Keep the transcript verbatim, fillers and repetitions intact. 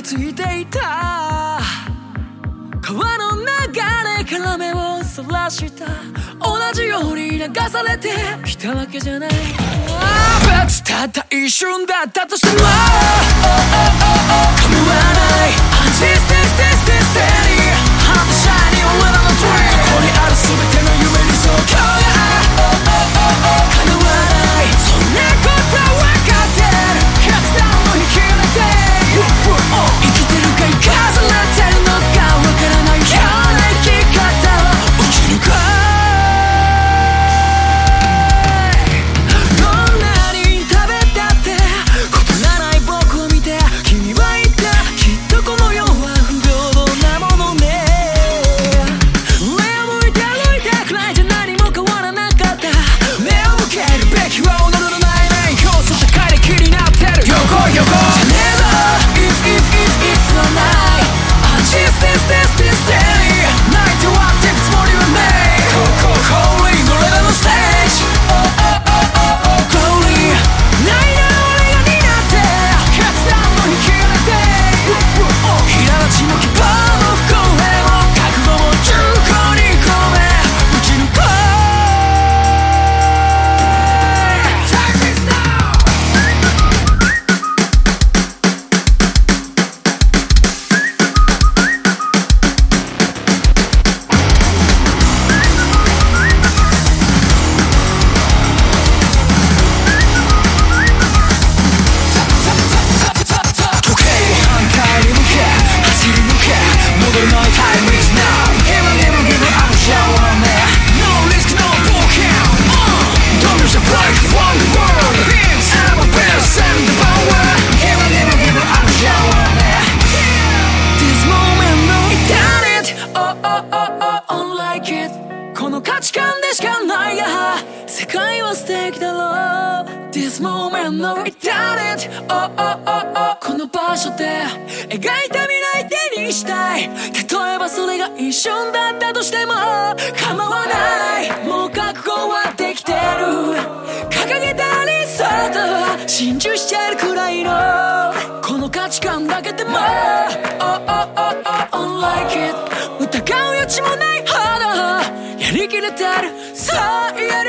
ついていた川の流れから目をそらした同じように流されてきたわけじゃないたった一瞬だったとしても構わない Stay stay stay stay steady I'm the shining one of the dream ここにある全ての夢にそう今日が叶わないそんなこと分かってる決断を引き入れて生きてるか生かされてるのか分からないような生き方を生き抜こうこの価値観でしかないや世界は素敵だろう This moment no eternity oh, oh, oh, oh この場所で描いた未来手にしたい例えばそれが一瞬だったとしても構わないもう覚悟はできてる掲げた理想と心中しちゃえるくらいのこの価値観だけでも Oh, oh, oh, oh, unlike it 疑う余地もないほどやりきれてるそう言える